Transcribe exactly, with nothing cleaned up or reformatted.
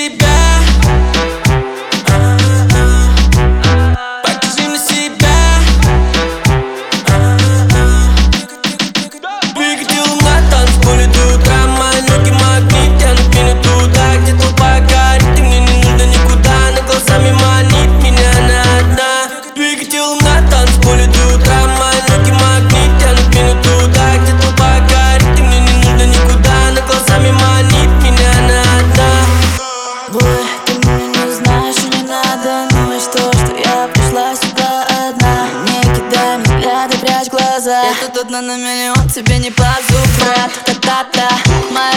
себя. Покажи мне себя. Двигатель на танцполе до утра. Мои ноги магнит тянут меня туда, где толпа горит, и мне не нужно никуда. Она глазами манит меня, она одна. Двигатель на танцполе до утра. Мои ноги магнит тянут меня туда, где толпа горит, и мне не нужно никуда. Она глазами манит меня, она одна. Бой, ты меня не знаешь и не надо. Ну и что, что я пришла сюда одна? Не кидай мне взгляды, прячь глаза. Я тут одна на миллион, тебе не по зубам. Та-та-та, моя